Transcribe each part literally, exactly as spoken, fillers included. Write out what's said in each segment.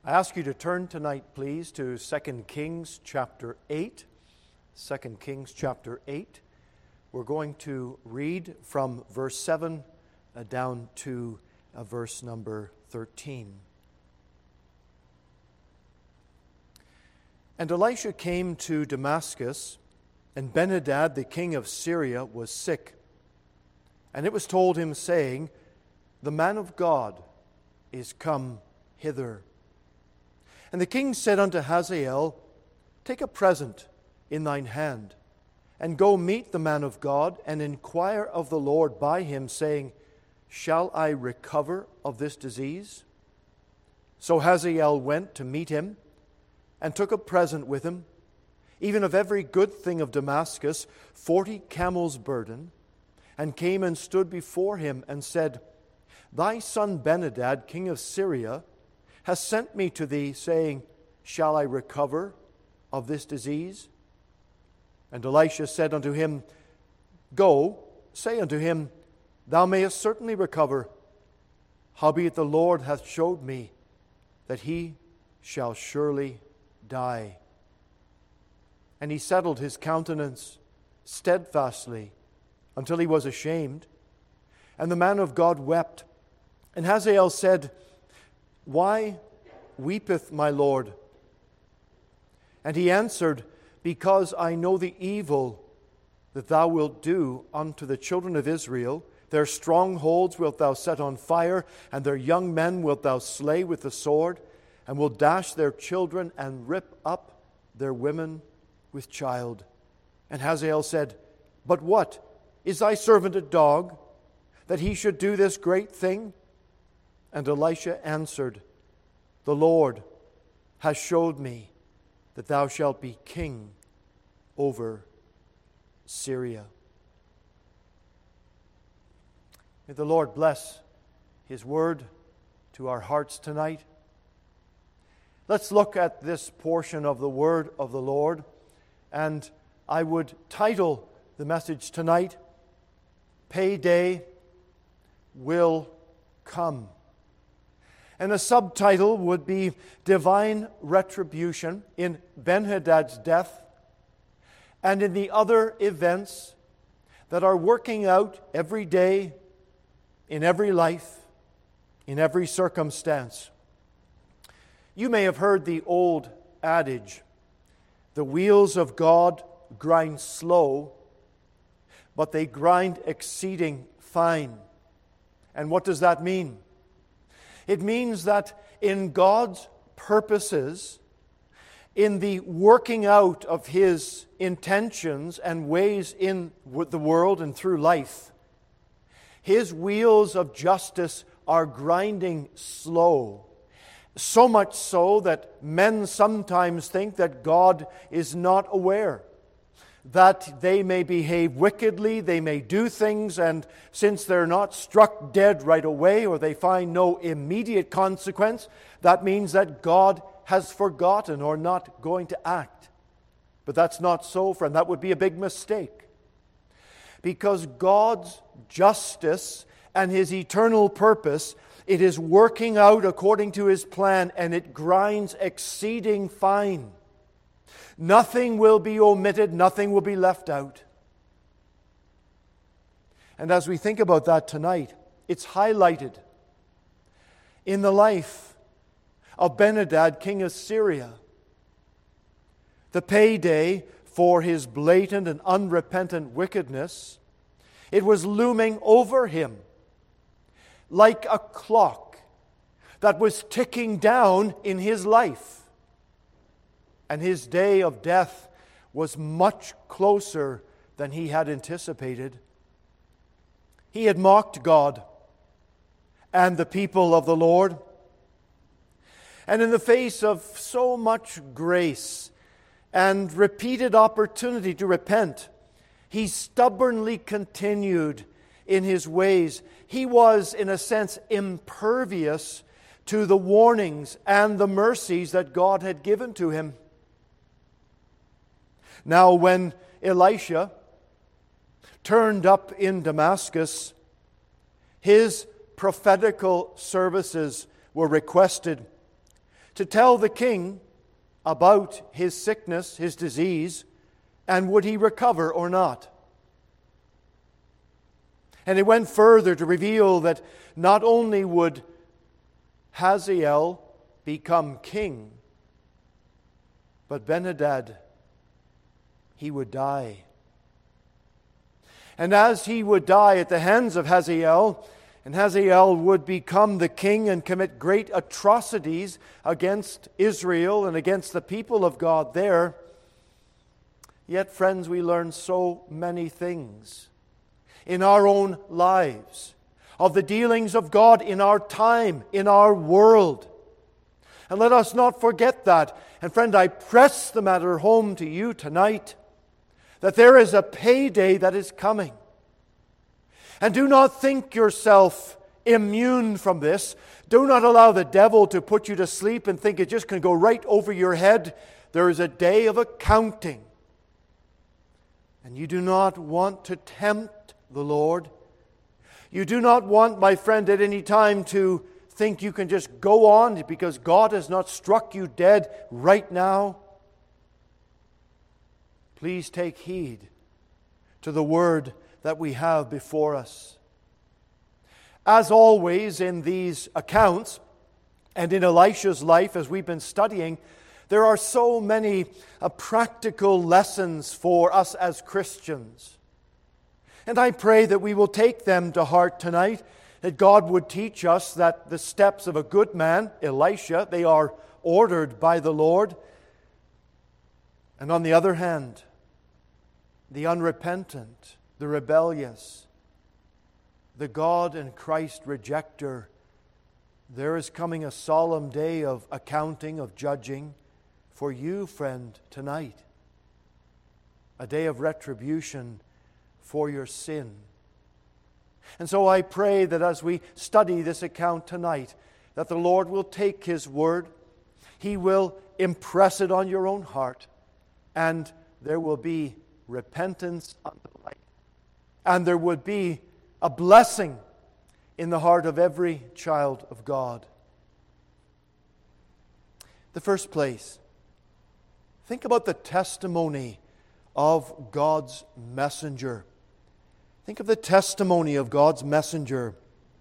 I ask you to turn tonight, please, to Second Kings chapter eight. Second Kings chapter eight. We're going to read from verse seven uh, down to uh, verse number thirteen. And Elisha came to Damascus, and Ben-Hadad, the king of Syria, was sick. And it was told him, saying, The man of God is come hither. And the king said unto Hazael, Take a present in thine hand, and go meet the man of God, and inquire of the Lord by him, saying, Shall I recover of this disease? So Hazael went to meet him, and took a present with him, even of every good thing of Damascus, forty camels' burden, and came and stood before him, and said, Thy son Ben-Hadad, king of Syria, has sent me to thee, saying, Shall I recover of this disease? And Elisha said unto him, Go, say unto him, Thou mayest certainly recover. Howbeit the Lord hath showed me that he shall surely die. And he settled his countenance steadfastly until he was ashamed. And the man of God wept. And Hazael said, Why weepeth my Lord? And he answered, Because I know the evil that thou wilt do unto the children of Israel. Their strongholds wilt thou set on fire, and their young men wilt thou slay with the sword, and will dash their children and rip up their women with child. And Hazael said, But what? Is thy servant a dog, that he should do this great thing? And Elisha answered, The Lord has showed me that thou shalt be king over Syria. May the Lord bless His word to our hearts tonight. Let's look at this portion of the word of the Lord, and I would title the message tonight, Payday Will Come. And a subtitle would be Divine Retribution in Ben-Hadad's death and in the other events that are working out every day, in every life, in every circumstance. You may have heard the old adage, the wheels of God grind slow, but they grind exceeding fine. And what does that mean? It means that in God's purposes, in the working out of His intentions and ways in the world and through life, His wheels of justice are grinding slow. So much so that men sometimes think that God is not aware, that they may behave wickedly, they may do things, and since they're not struck dead right away or they find no immediate consequence, that means that God has forgotten or not going to act. But that's not so, friend. That would be a big mistake. Because God's justice and His eternal purpose, it is working out according to His plan, and it grinds exceeding fine. Nothing will be omitted, nothing will be left out. And as we think about that tonight, it's highlighted in the life of Ben-Hadad, king of Syria. The payday for his blatant and unrepentant wickedness, it was looming over him like a clock that was ticking down in his life. And his day of death was much closer than he had anticipated. He had mocked God and the people of the Lord. And in the face of so much grace and repeated opportunity to repent, he stubbornly continued in his ways. He was, in a sense, impervious to the warnings and the mercies that God had given to him. Now, when Elisha turned up in Damascus, his prophetical services were requested to tell the king about his sickness, his disease, and would he recover or not. And it went further to reveal that not only would Hazael become king, but Ben-Hadad, he would die. And as he would die at the hands of Hazael, and Hazael would become the king and commit great atrocities against Israel and against the people of God there, yet, friends, we learn so many things in our own lives of the dealings of God in our time, in our world. And let us not forget that. And friend, I press the matter home to you tonight, that there is a payday that is coming. And do not think yourself immune from this. Do not allow the devil to put you to sleep and think it just can go right over your head. There is a day of accounting. And you do not want to tempt the Lord. You do not want, my friend, at any time to think you can just go on because God has not struck you dead right now. Please take heed to the word that we have before us. As always in these accounts, and in Elisha's life as we've been studying, there are so many uh, practical lessons for us as Christians. And I pray that we will take them to heart tonight, that God would teach us that the steps of a good man, Elisha, they are ordered by the Lord. And on the other hand, the unrepentant, the rebellious, the God and Christ rejecter, there is coming a solemn day of accounting, of judging for you, friend, tonight. A day of retribution for your sin. And so I pray that as we study this account tonight, that the Lord will take His word, He will impress it on your own heart, and there will be repentance unto life. And there would be a blessing in the heart of every child of God. The first place, think about the testimony of God's messenger. Think of the testimony of God's messenger.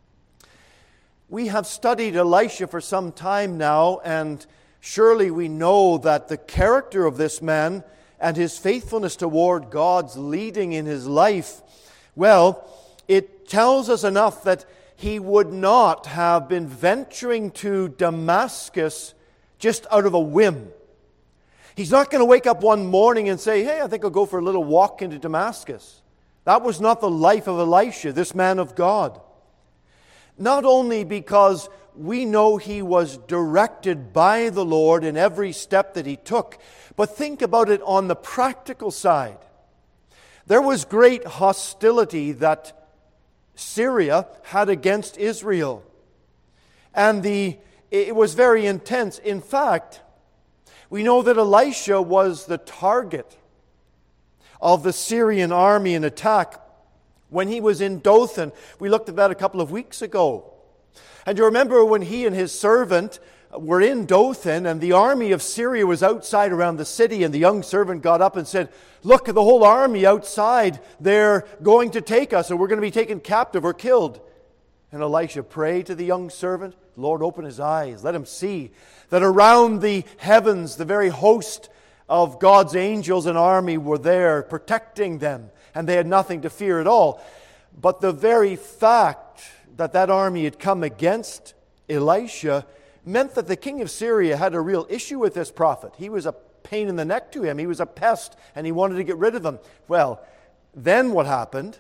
We have studied Elisha for some time now, and surely we know that the character of this man and his faithfulness toward God's leading in his life, well, it tells us enough that he would not have been venturing to Damascus just out of a whim. He's not going to wake up one morning and say, hey, I think I'll go for a little walk into Damascus. That was not the life of Elisha, this man of God. Not only because we know he was directed by the Lord in every step that he took, but think about it on the practical side. There was great hostility that Syria had against Israel. And the it was very intense. In fact, we know that Elisha was the target of the Syrian army and attack when he was in Dothan. We looked at that a couple of weeks ago. And you remember when he and his servant were in Dothan and the army of Syria was outside around the city, and the young servant got up and said, look at the whole army outside. They're going to take us, and we're going to be taken captive or killed. And Elisha prayed to the young servant, Lord, open his eyes. Let him see that around the heavens, the very host of God's angels and army were there protecting them, and they had nothing to fear at all. But the very fact that that army had come against Elisha meant that the king of Syria had a real issue with this prophet. He was a pain in the neck to him. He was a pest, and he wanted to get rid of him. Well, then what happened?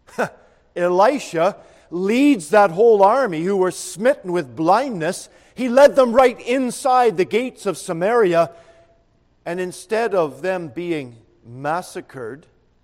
Elisha leads that whole army who were smitten with blindness. He led them right inside the gates of Samaria, and instead of them being massacred,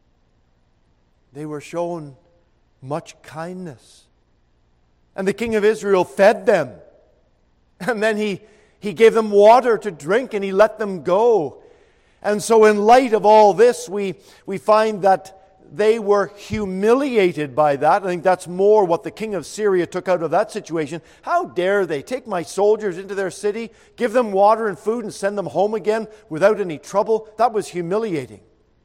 they were shown much kindness. And the king of Israel fed them. And then he, he gave them water to drink, and he let them go. And so in light of all this, we, we find that they were humiliated by that. I think that's more what the king of Syria took out of that situation. How dare they take my soldiers into their city, give them water and food, and send them home again without any trouble? That was humiliating.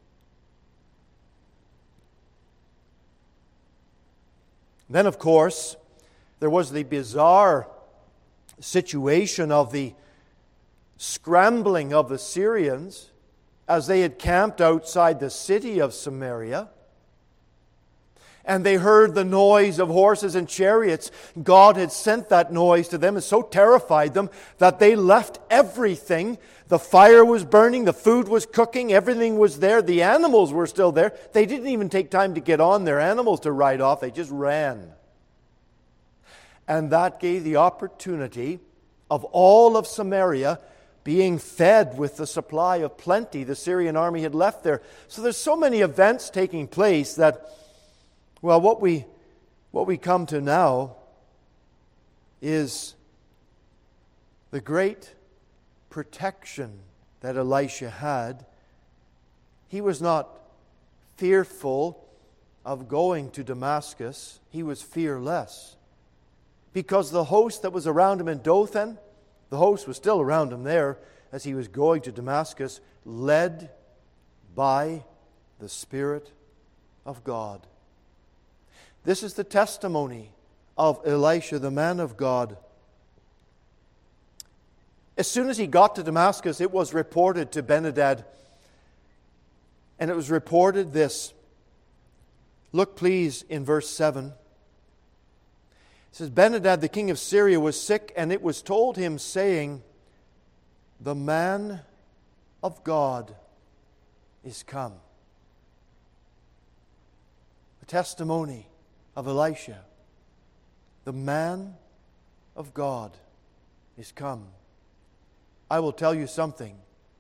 Then, of course, there was the bizarre situation of the scrambling of the Syrians as they had camped outside the city of Samaria. And they heard the noise of horses and chariots. God had sent that noise to them and so terrified them that they left everything. The fire was burning, the food was cooking, everything was there. The animals were still there. They didn't even take time to get on their animals to ride off. They just ran. And that gave the opportunity of all of Samaria being fed with the supply of plenty the Syrian army had left there. So there's so many events taking place that, well, what we what we come to now is the great protection that Elisha had. He was not fearful of going to Damascus. He was fearless. Because the host that was around him in Dothan, the host was still around him there as he was going to Damascus, led by the Spirit of God. This is the testimony of Elisha, the man of God. As soon as he got to Damascus, it was reported to Ben-Hadad, and it was reported this. Look, please, in verse seven. It says, Ben-Hadad, the king of Syria, was sick, and it was told him, saying, the man of God is come. The testimony of Elisha. The man of God is come. I will tell you something.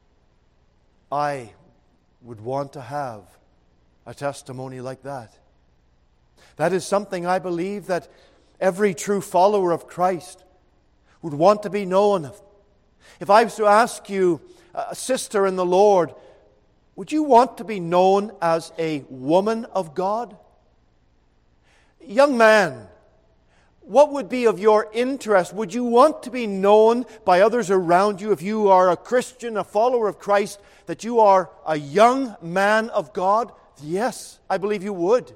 I would want to have a testimony like that. That is something I believe that every true follower of Christ would want to be known of. If I was to ask you, a sister in the Lord, would you want to be known as a woman of God? Young man, what would be of your interest? Would you want to be known by others around you, if you are a Christian, a follower of Christ, that you are a young man of God? Yes, I believe you would.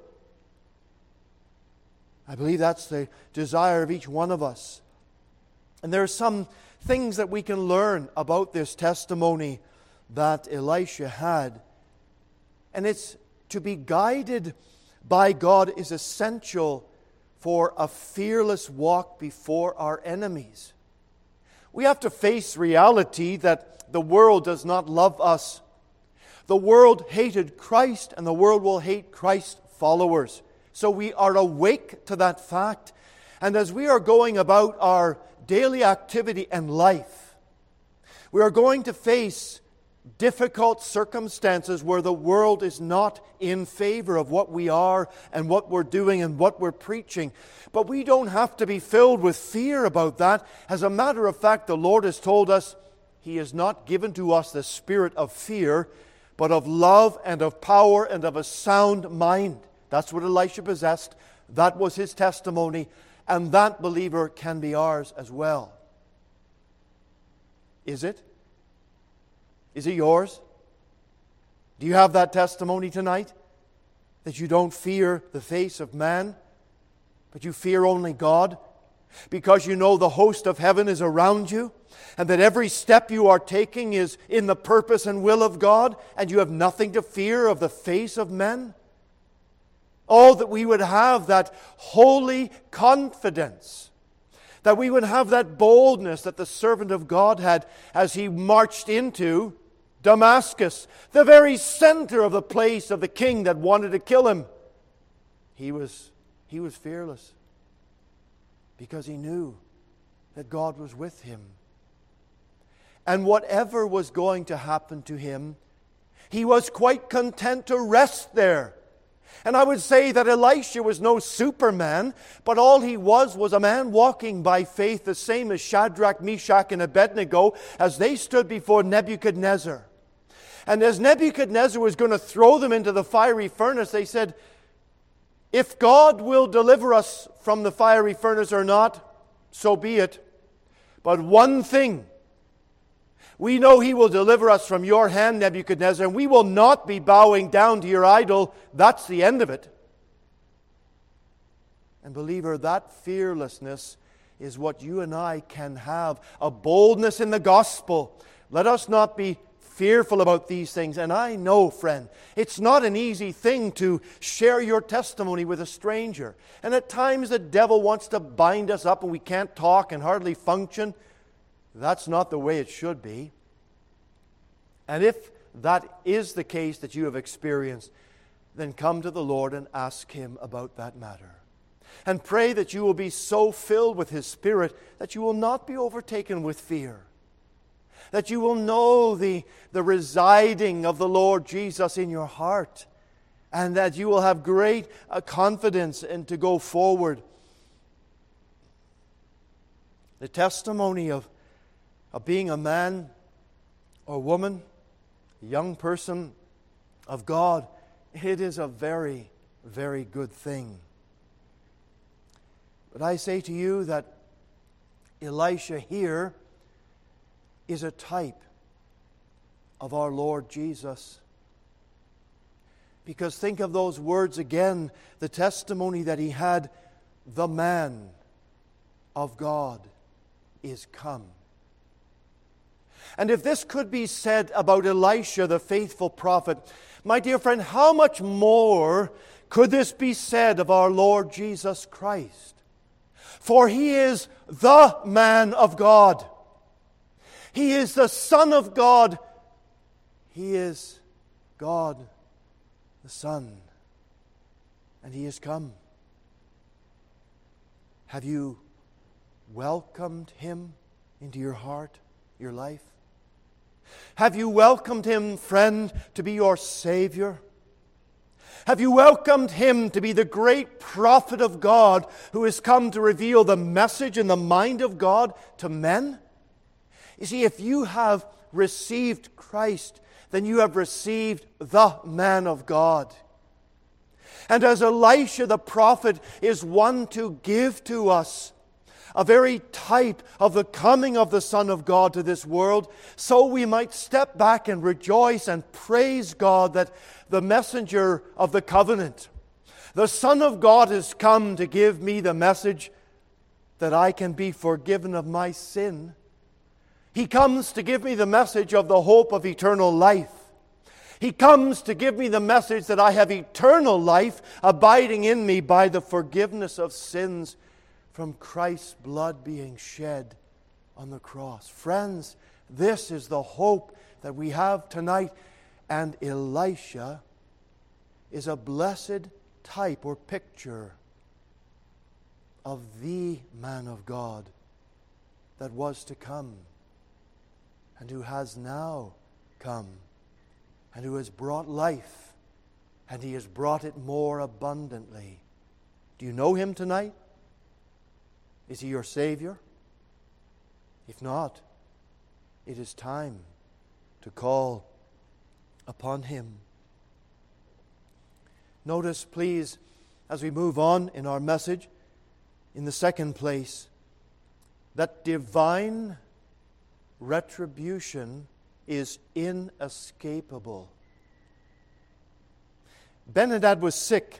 I believe that's the desire of each one of us. And there are some things that we can learn about this testimony that Elisha had. And it's to be guided by God is essential for a fearless walk before our enemies. We have to face reality that the world does not love us. The world hated Christ, and the world will hate Christ's followers. So we are awake to that fact. And as we are going about our daily activity and life, we are going to face difficult circumstances where the world is not in favor of what we are and what we're doing and what we're preaching. But we don't have to be filled with fear about that. As a matter of fact, the Lord has told us He has not given to us the spirit of fear, but of love and of power and of a sound mind. That's what Elisha possessed. That was his testimony. And that, believer, can be ours as well. Is it? Is it yours? Do you have that testimony tonight? That you don't fear the face of man, but you fear only God? Because you know the host of heaven is around you, and that every step you are taking is in the purpose and will of God, and you have nothing to fear of the face of men? Oh, that we would have that holy confidence, that we would have that boldness that the servant of God had as he marched into Damascus, the very center of the place of the king that wanted to kill him. He was, he was fearless because he knew that God was with him. And whatever was going to happen to him, he was quite content to rest there. And I would say that Elisha was no superman, but all he was was a man walking by faith, the same as Shadrach, Meshach, and Abednego as they stood before Nebuchadnezzar. And as Nebuchadnezzar was going to throw them into the fiery furnace, they said, if God will deliver us from the fiery furnace or not, so be it. But one thing, we know He will deliver us from your hand, Nebuchadnezzar, and we will not be bowing down to your idol. That's the end of it. And believer, that fearlessness is what you and I can have, a boldness in the gospel. Let us not be fearful about these things. And I know, friend, it's not an easy thing to share your testimony with a stranger. And at times the devil wants to bind us up and we can't talk and hardly function. That's not the way it should be. And if that is the case that you have experienced, then come to the Lord and ask Him about that matter. And pray that you will be so filled with His Spirit that you will not be overtaken with fear. That you will know the, the residing of the Lord Jesus in your heart. And that you will have great uh, confidence and to go forward. The testimony of, of being a man or woman, a young person of God, it is a very, very good thing. But I say to you that Elisha here is a type of our Lord Jesus. Because think of those words again, the testimony that he had, the man of God is come. And if this could be said about Elisha, the faithful prophet, my dear friend, how much more could this be said of our Lord Jesus Christ? For He is the man of God. He is the Son of God. He is God the Son. And He has come. Have you welcomed Him into your heart, your life? Have you welcomed Him, friend, to be your Savior? Have you welcomed Him to be the great prophet of God who has come to reveal the message and the mind of God to men? You see, if you have received Christ, then you have received the man of God. And as Elisha the prophet is one to give to us a very type of the coming of the Son of God to this world, so we might step back and rejoice and praise God that the messenger of the covenant, the Son of God, has come to give me the message that I can be forgiven of my sin. He comes to give me the message of the hope of eternal life. He comes to give me the message that I have eternal life abiding in me by the forgiveness of sins from Christ's blood being shed on the cross. Friends, this is the hope that we have tonight. And Elisha is a blessed type or picture of the man of God that was to come and who has now come and who has brought life, and He has brought it more abundantly. Do you know Him tonight? Is He your Savior? If not, it is time to call upon Him. Notice, please, as we move on in our message, in the second place, that divine retribution is inescapable. Ben-Hadad was sick.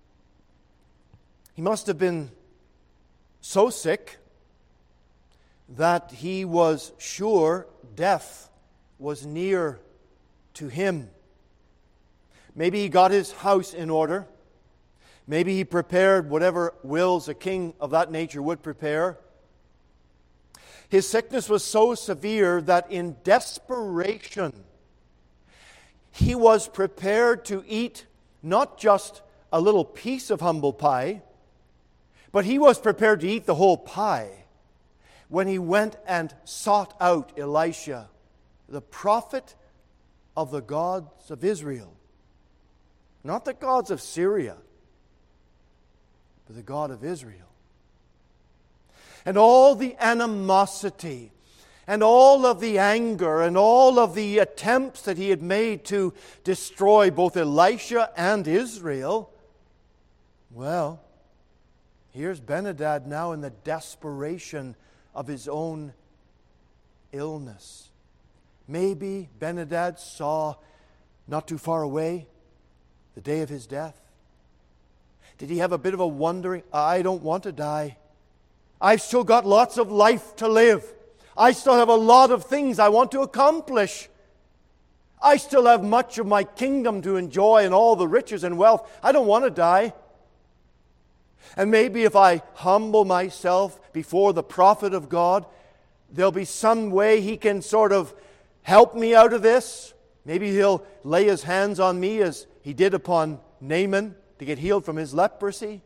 He must have been so sick that he was sure death was near to him. Maybe he got his house in order. Maybe he prepared whatever wills a king of that nature would prepare. His sickness was so severe that in desperation he was prepared to eat not just a little piece of humble pie, but he was prepared to eat the whole pie when he went and sought out Elisha, the prophet of the gods of Israel. Not the gods of Syria, but the God of Israel. And all the animosity and all of the anger and all of the attempts that he had made to destroy both Elisha and Israel, well, here's Ben-Hadad now in the desperation of his own illness. Maybe Ben-Hadad saw not too far away the day of his death. Did he have a bit of a wondering, I don't want to die. I've still got lots of life to live. I still have a lot of things I want to accomplish. I still have much of my kingdom to enjoy and all the riches and wealth. I don't want to die. And maybe if I humble myself before the prophet of God, there'll be some way he can sort of help me out of this. Maybe he'll lay his hands on me as he did upon Naaman to get healed from his leprosy.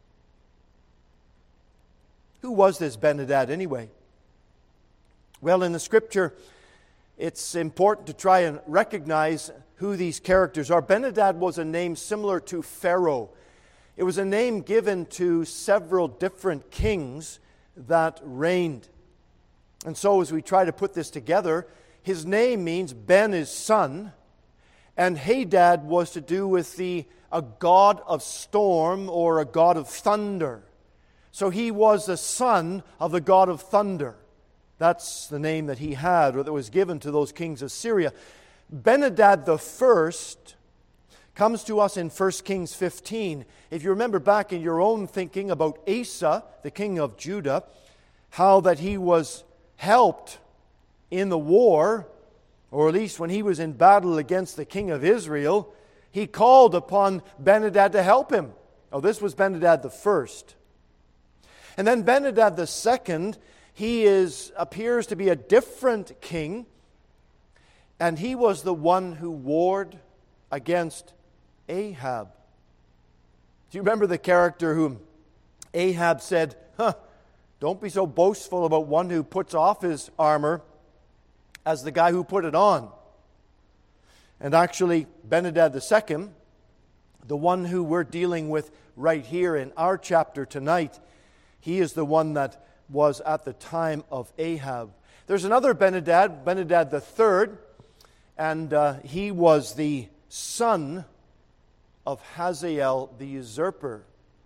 Who was this Ben-Hadad anyway? Well, in the Scripture, it's important to try and recognize who these characters are. Ben-Hadad was a name similar to Pharaoh. It was a name given to several different kings that reigned. And so as we try to put this together, his name means Ben is son, and Hadad was to do with the a god of storm or a god of thunder. So he was the son of the god of thunder. That's the name that he had, or that was given to those kings of Syria. Ben-Hadad the first comes to us in First Kings fifteen. If you remember back in your own thinking about Asa, the king of Judah, how that he was helped in the war, or at least when he was in battle against the king of Israel, he called upon Ben-Hadad to help him. Oh, this was Ben-Hadad the first. And then Ben-Hadad the second, he is appears to be a different king, and he was the one who warred against Ahab. Do you remember the character whom Ahab said, huh, don't be so boastful about one who puts off his armor as the guy who put it on. And actually, Ben-Hadad the second, the one who we're dealing with right here in our chapter tonight, he is the one that was at the time of Ahab. There's another Ben-Hadad, Ben-Hadad the third, and uh, he was the son of Hazael the usurper.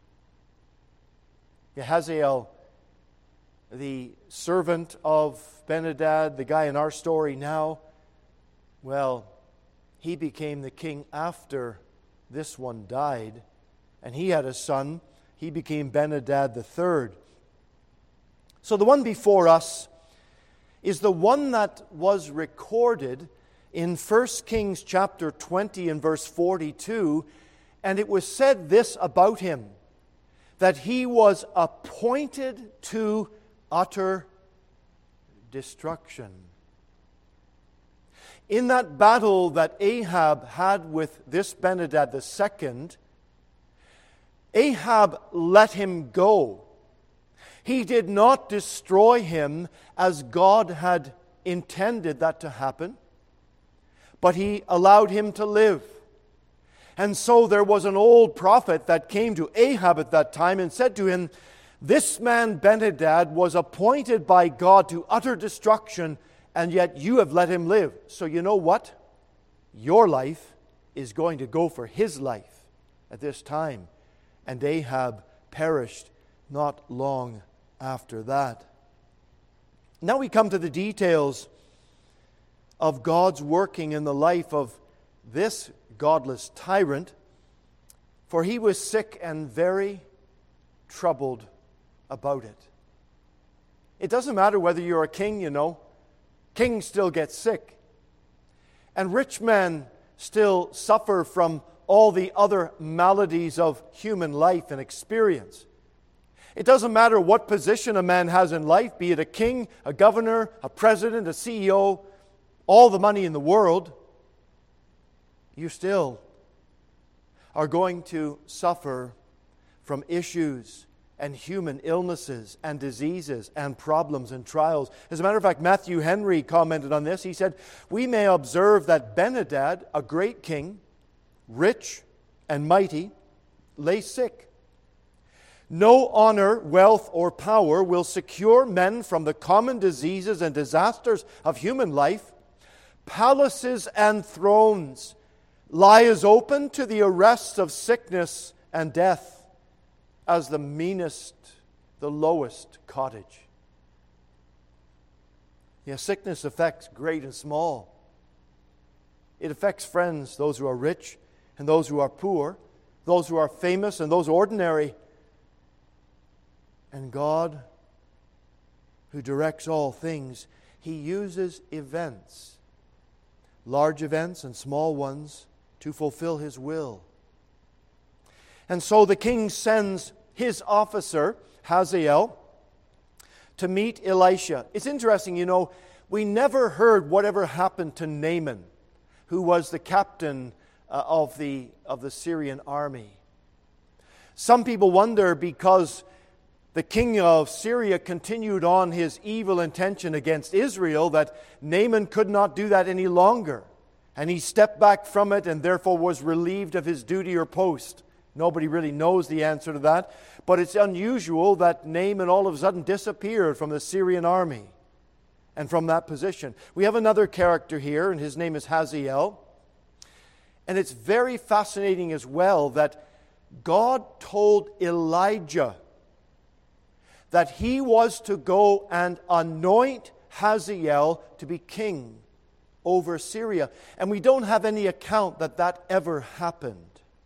Hazael, the servant of Ben-Hadad, the guy in our story now, well, he became the king after this one died, and he had a son. He became Ben-Hadad the third. So the one before us is the one that was recorded in First Kings chapter twenty and verse forty-two, and it was said this about him, that he was appointed to utter destruction. In that battle that Ahab had with this Ben-Hadad the second, Ahab let him go. He did not destroy him as God had intended that to happen, but he allowed him to live. And so there was an old prophet that came to Ahab at that time and said to him, this man Ben-Hadad was appointed by God to utter destruction, and yet you have let him live. So you know what? Your life is going to go for his life at this time. And Ahab perished not long after that. Now we come to the details of God's working in the life of this godless tyrant, for he was sick and very troubled about it. It doesn't matter whether you're a king, you know. Kings still get sick. And rich men still suffer from all the other maladies of human life and experience. It doesn't matter what position a man has in life, be it a king, a governor, a president, a C E O, all the money in the world, you still are going to suffer from issues and human illnesses and diseases and problems and trials. As a matter of fact, Matthew Henry commented on this. He said, we may observe that Ben-Hadad, a great king, rich and mighty, lay sick. No honor, wealth, or power will secure men from the common diseases and disasters of human life. Palaces and thrones lie as open to the arrests of sickness and death as the meanest, the lowest cottage. Yes, sickness affects great and small. It affects friends, those who are rich and those who are poor, those who are famous and those ordinary. And God, who directs all things, He uses events, large events and small ones, to fulfill His will. And so the king sends his officer, Hazael, to meet Elisha. It's interesting, you know, we never heard whatever happened to Naaman, who was the captain uh, of the of the Syrian army. Some people wonder because the king of Syria continued on his evil intention against Israel that Naaman could not do that any longer. And he stepped back from it and therefore was relieved of his duty or post. Nobody really knows the answer to that. But it's unusual that Naaman all of a sudden disappeared from the Syrian army and from that position. We have another character here, and his name is Hazael. And it's very fascinating as well that God told Elijah that he was to go and anoint Hazael to be king over Syria. And we don't have any account that that ever happened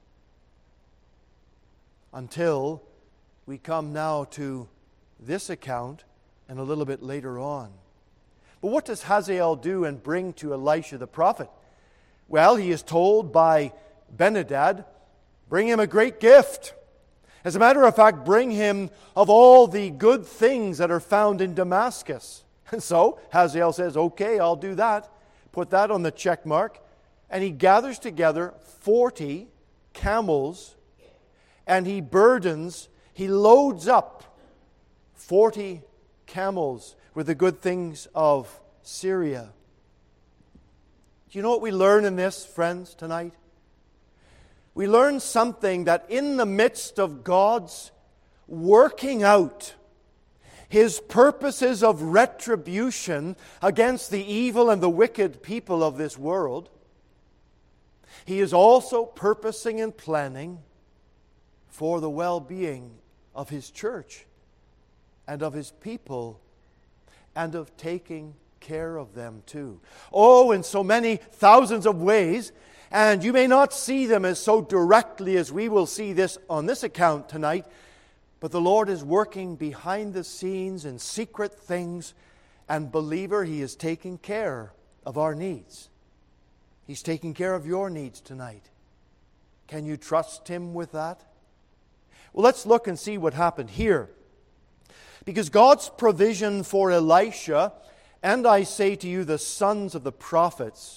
until we come now to this account and a little bit later on. But what does Hazael do and bring to Elisha the prophet? Well, he is told by Ben-Hadad, bring him a great gift. As a matter of fact, bring him of all the good things that are found in Damascus. And so Hazael says, okay, I'll do that. Put that on the check mark. And he gathers together forty camels and he burdens, he loads up forty camels with the good things of Syria. Do you know what we learn in this, friends, tonight? We learn something that in the midst of God's working out His purposes of retribution against the evil and the wicked people of this world, He is also purposing and planning for the well-being of His church and of His people and of taking care of them too. Oh, in so many thousands of ways. And you may not see them as so directly as we will see this on this account tonight, but the Lord is working behind the scenes in secret things, and believer, He is taking care of our needs. He's taking care of your needs tonight. Can you trust Him with that? Well, let's look and see what happened here. Because God's provision for Elisha, and I say to you, the sons of the prophets,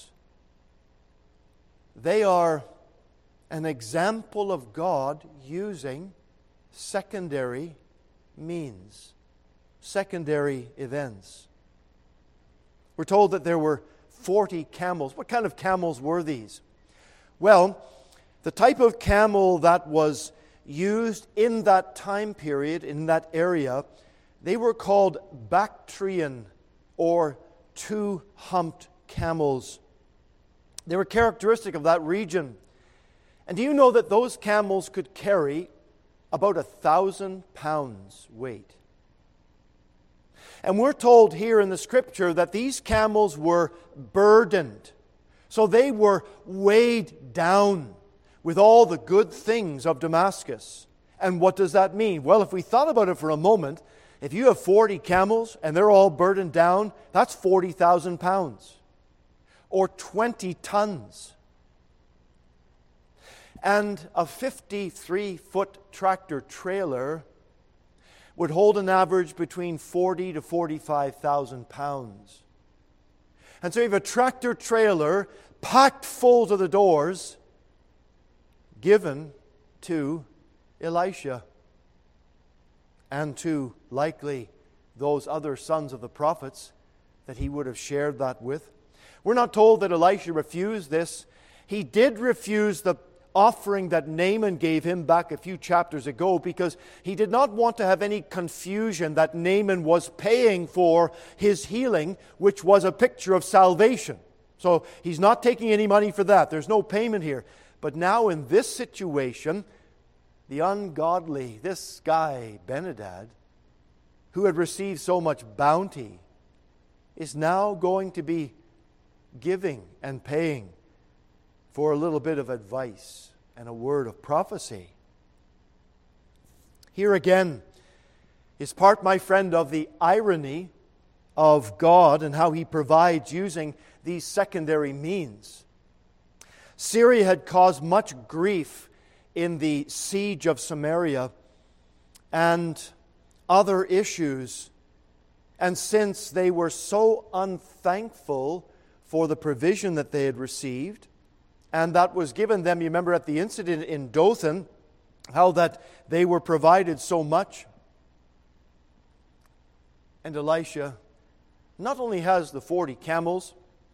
they are an example of God using secondary means, secondary events. We're told that there were forty camels. What kind of camels were these? Well, the type of camel that was used in that time period, in that area, they were called Bactrian or two-humped camels. They were characteristic of that region. And do you know that those camels could carry about a thousand pounds weight? And we're told here in the Scripture that these camels were burdened. So they were weighed down with all the good things of Damascus. And what does that mean? Well, if we thought about it for a moment, if you have forty camels and they're all burdened down, that's forty thousand pounds. Or twenty tons. And a fifty-three foot tractor trailer would hold an average between forty to forty-five thousand pounds. And so you have a tractor trailer packed full to the doors, given to Elisha and to likely those other sons of the prophets that he would have shared that with. We're not told that Elisha refused this. He did refuse the offering that Naaman gave him back a few chapters ago, because he did not want to have any confusion that Naaman was paying for his healing, which was a picture of salvation. So he's not taking any money for that. There's no payment here. But now in this situation, the ungodly, this guy, Ben-Hadad, who had received so much bounty, is now going to be giving and paying for a little bit of advice and a word of prophecy. Here again is part, my friend, of the irony of God and how He provides using these secondary means. Syria had caused much grief in the siege of Samaria and other issues. And since they were so unthankful for the provision that they had received, and that was given them, you remember at the incident in Dothan, how that they were provided so much. And Elisha not only has the forty camels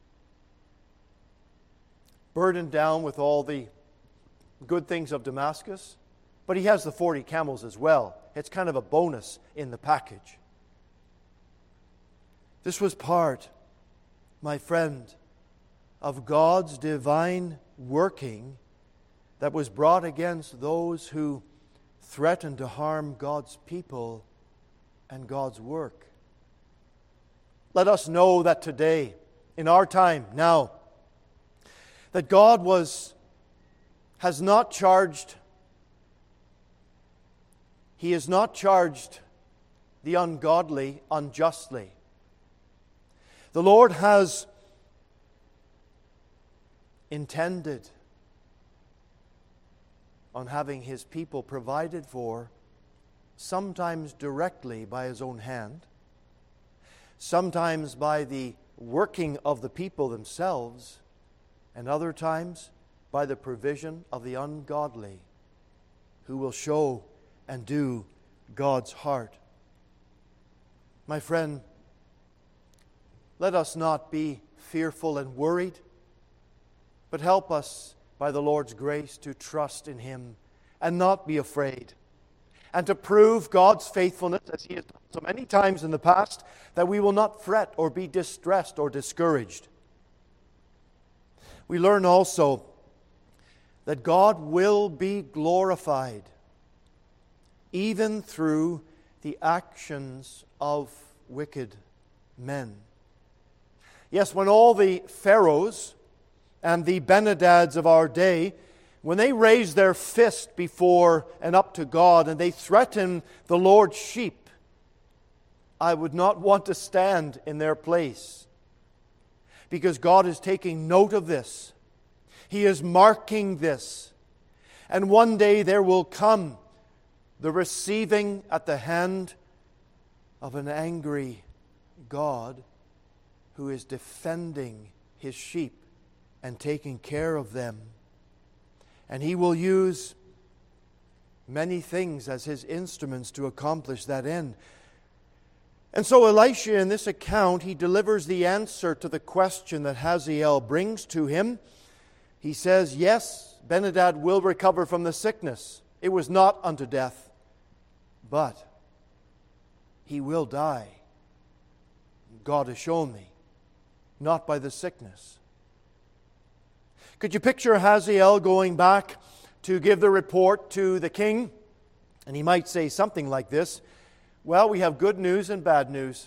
burdened down with all the good things of Damascus, but he has the forty camels as well. It's kind of a bonus in the package. This was part, my friend, of God's divine working that was brought against those who threatened to harm God's people and God's work. Let us know that today, in our time now, that God was has not charged, He has not charged the ungodly unjustly. The Lord has intended on having His people provided for, sometimes directly by His own hand, sometimes by the working of the people themselves, and other times by the provision of the ungodly who will show and do God's heart. My friend, let us not be fearful and worried, but help us by the Lord's grace to trust in Him and not be afraid, and to prove God's faithfulness, as He has done so many times in the past, that we will not fret or be distressed or discouraged. We learn also that God will be glorified even through the actions of wicked men. Yes, when all the pharaohs and the Ben-Hadads of our day, when they raise their fist before and up to God and they threaten the Lord's sheep, I would not want to stand in their place, because God is taking note of this. He is marking this. And one day there will come the receiving at the hand of an angry God who is defending His sheep and taking care of them. And He will use many things as His instruments to accomplish that end. And so Elisha, in this account, he delivers the answer to the question that Hazael brings to him. He says, yes, Ben-Hadad will recover from the sickness. It was not unto death, but he will die. God has shown me, not by the sickness. Could you picture Hazael going back to give the report to the king? And he might say something like this: well, we have good news and bad news.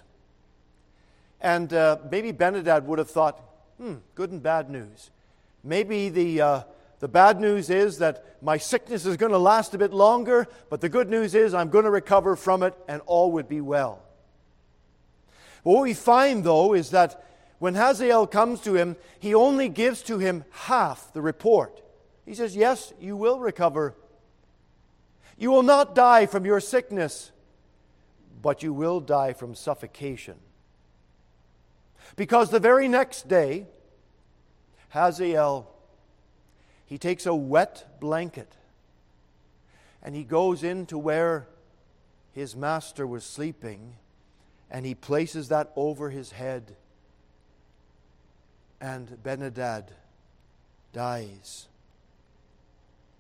And uh, maybe Ben-Hadad would have thought, hmm, good and bad news. Maybe the, uh, the bad news is that my sickness is going to last a bit longer, but the good news is I'm going to recover from it and all would be well. What we find, though, is that when Hazael comes to him, he only gives to him half the report. He says, yes, you will recover. You will not die from your sickness, but you will die from suffocation. Because the very next day, Hazael, he takes a wet blanket and he goes into where his master was sleeping and he places that over his head, and Ben-Hadad dies.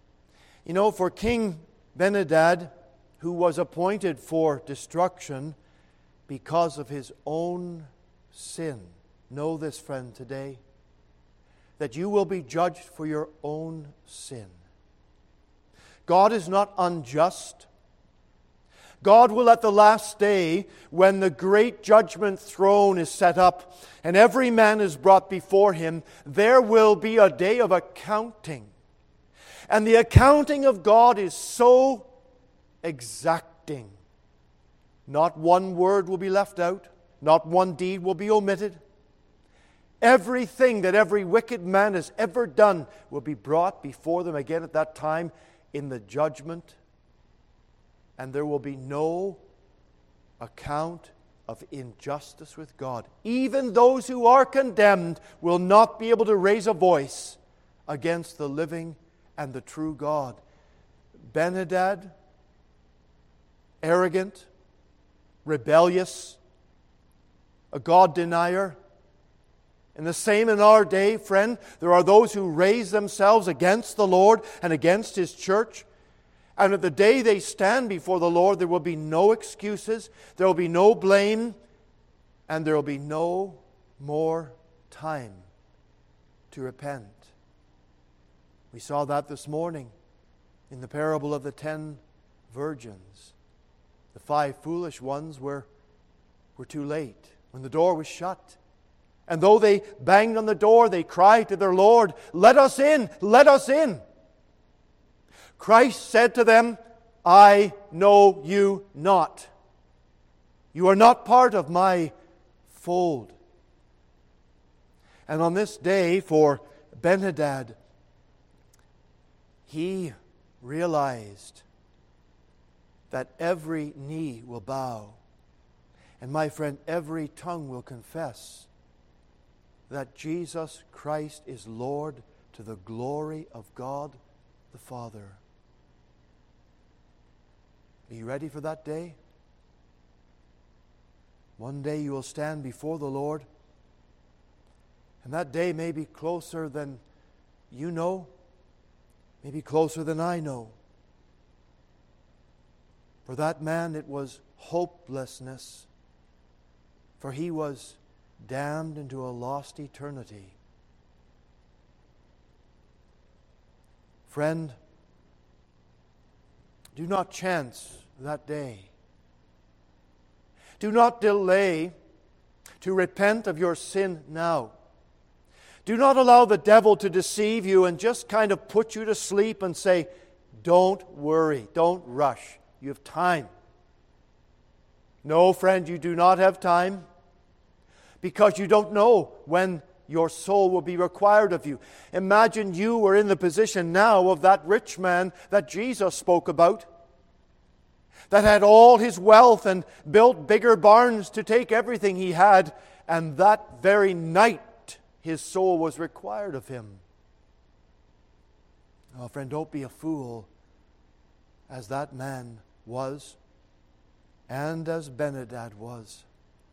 You know, for King Benhadad, who was appointed for destruction because of his own sin, know this, friend, today, that you will be judged for your own sin. God is not unjust. God will at the last day, when the great judgment throne is set up and every man is brought before Him, there will be a day of accounting. And the accounting of God is so exacting. Not one word will be left out. Not one deed will be omitted. Everything that every wicked man has ever done will be brought before them again at that time in the judgment. And there will be no account of injustice with God. Even those who are condemned will not be able to raise a voice against the living and the true God. Benhadad, arrogant, rebellious, a God denier. And the same in our day, friend. There are those who raise themselves against the Lord and against His church. And at the day they stand before the Lord, there will be no excuses, there will be no blame, and there will be no more time to repent. We saw that this morning in the parable of the ten virgins. The five foolish ones were, were too late when the door was shut. And though they banged on the door, they cried to their Lord, "Let us in, let us in." Christ said to them, "I know you not. You are not part of my fold." And on this day for Benhadad, he realized that every knee will bow, and my friend, every tongue will confess that Jesus Christ is Lord to the glory of God the Father. Are you ready for that day? One day you will stand before the Lord, and that day may be closer than you know, maybe closer than I know. For that man it was hopelessness, for he was damned into a lost eternity. Friend, do not chance that day. Do not delay to repent of your sin now. Do not allow the devil to deceive you and just kind of put you to sleep and say, "Don't worry, don't rush. You have time." No, friend, you do not have time, because you don't know when your soul will be required of you. Imagine you were in the position now of that rich man that Jesus spoke about, that had all his wealth and built bigger barns to take everything he had, and that very night his soul was required of him. Oh, friend, don't be a fool as that man was and as Benhadad was.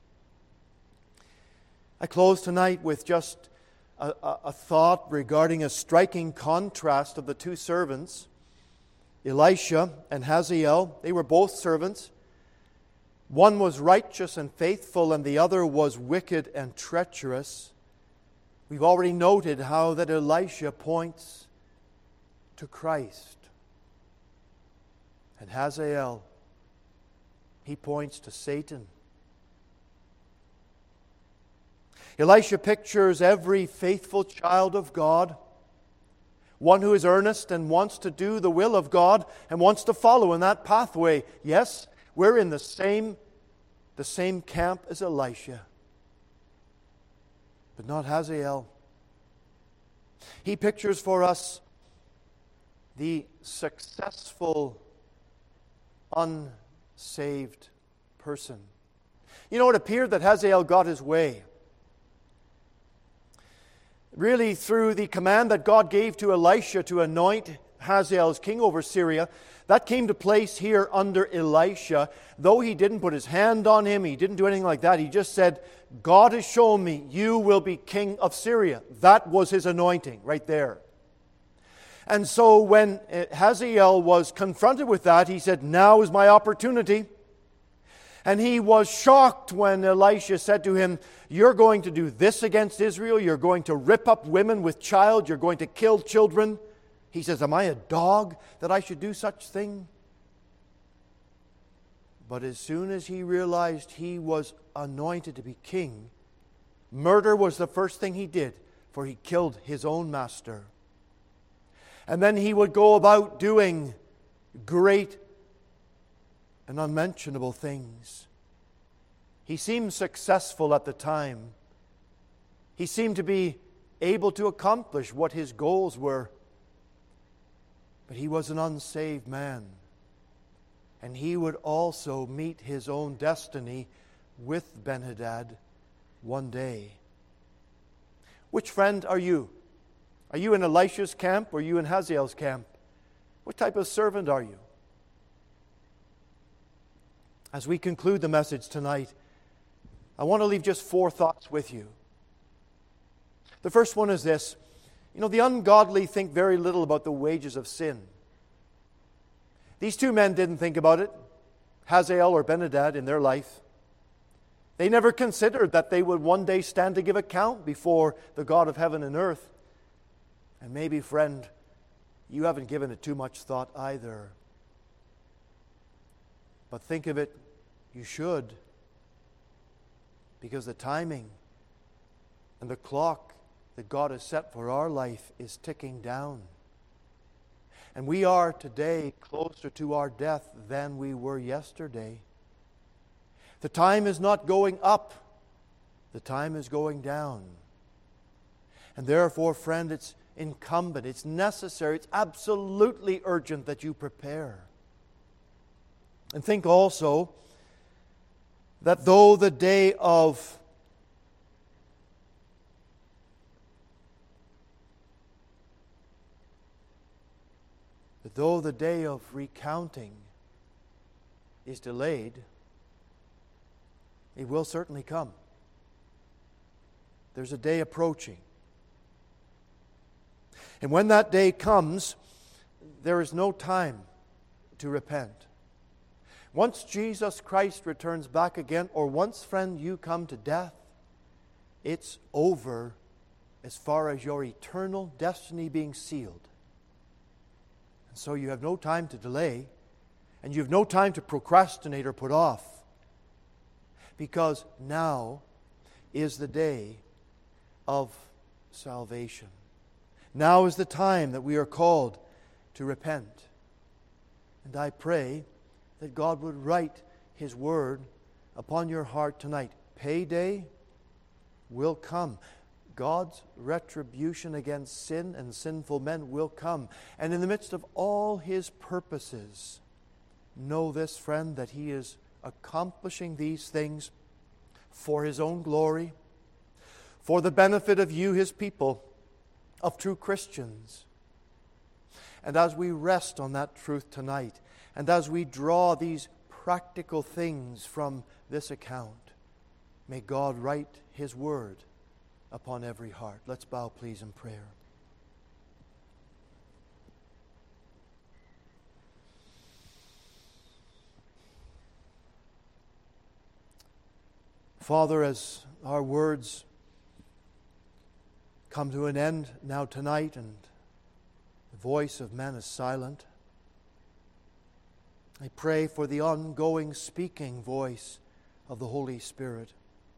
I close tonight with just a, a, a thought regarding a striking contrast of the two servants, Elisha and Hazael. They were both servants. One was righteous and faithful, and the other was wicked and treacherous. We've already noted how that Elisha points to Christ. And Hazael, he points to Satan. Elisha pictures every faithful child of God, one who is earnest and wants to do the will of God and wants to follow in that pathway. Yes, we're in the same, the same camp as Elisha, but not Hazael. He pictures for us the successful, unsaved person. You know, it appeared that Hazael got his way. Really, through the command that God gave to Elisha to anoint Hazael as king over Syria, that came to place here under Elisha. Though he didn't put his hand on him, he didn't do anything like that. He just said, "God has shown me you will be king of Syria." That was his anointing right there. And so when Hazael was confronted with that, he said, now is my opportunity. And he was shocked when Elisha said to him, you're going to do this against Israel. You're going to rip up women with child. You're going to kill children. He says, am I a dog that I should do such thing? But as soon as he realized he was anointed to be king, murder was the first thing he did, for he killed his own master. And then he would go about doing great and unmentionable things. He seemed successful at the time. He seemed to be able to accomplish what his goals were. But he was an unsaved man. And he would also meet his own destiny with Ben-Hadad one day. Which friend are you? Are you in Elisha's camp or are you in Hazael's camp? What type of servant are you? As we conclude the message tonight, I want to leave just four thoughts with you. The first one is this. You know, the ungodly think very little about the wages of sin. These two men didn't think about it, Hazael or Ben-Hadad, in their life. They never considered that they would one day stand to give account before the God of heaven and earth. And maybe, friend, you haven't given it too much thought either. But think of it, you should. Because the timing and the clock that God has set for our life is ticking down. And we are today closer to our death than we were yesterday. The time is not going up. The time is going down. And therefore, friend, it's incumbent, it's necessary, it's absolutely urgent that you prepare. And think also that though the day of that though the day of recounting is delayed, it will certainly come. There's a day approaching. And when that day comes, there is no time to repent. Once Jesus Christ returns back again, or once, friend, you come to death, it's over as far as your eternal destiny being sealed. And so you have no time to delay, and you have no time to procrastinate or put off, because now is the day of salvation. Now is the time that we are called to repent. And I pray that God would write His Word upon your heart tonight. Payday will come. God's retribution against sin and sinful men will come. And in the midst of all His purposes, know this, friend, that He is accomplishing these things for His own glory, for the benefit of you, His people, of true Christians. And as we rest on that truth tonight, and as we draw these practical things from this account, may God write His Word upon every heart. Let's bow, please, in prayer. Father, as our words come to an end now tonight, and the voice of man is silent, I pray for the ongoing speaking voice of the Holy Spirit.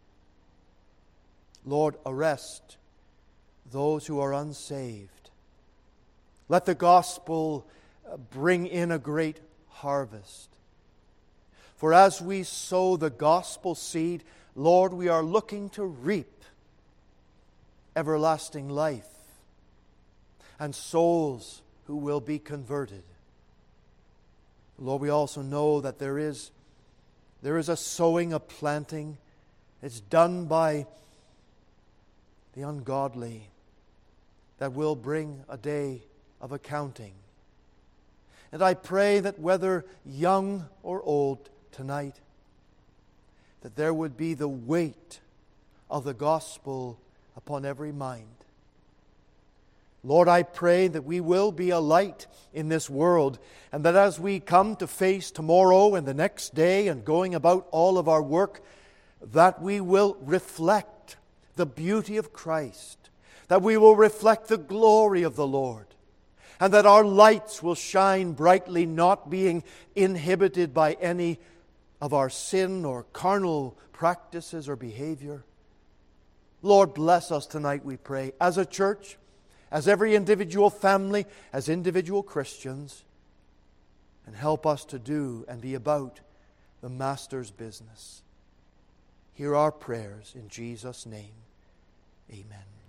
Lord, arrest those who are unsaved. Let the gospel bring in a great harvest. For as we sow the gospel seed, Lord, we are looking to reap everlasting life and souls who will be converted. Lord, we also know that there is, there is a sowing, a planting. It's done by the ungodly that will bring a day of accounting. And I pray that whether young or old tonight, that there would be the weight of the gospel upon every mind. Lord, I pray that we will be a light in this world, and that as we come to face tomorrow and the next day and going about all of our work, that we will reflect the beauty of Christ, that we will reflect the glory of the Lord, and that our lights will shine brightly, not being inhibited by any of our sin or carnal practices or behavior. Lord, bless us tonight, we pray, as a church, as every individual family, as individual Christians, and help us to do and be about the Master's business. Hear our prayers in Jesus' name. Amen.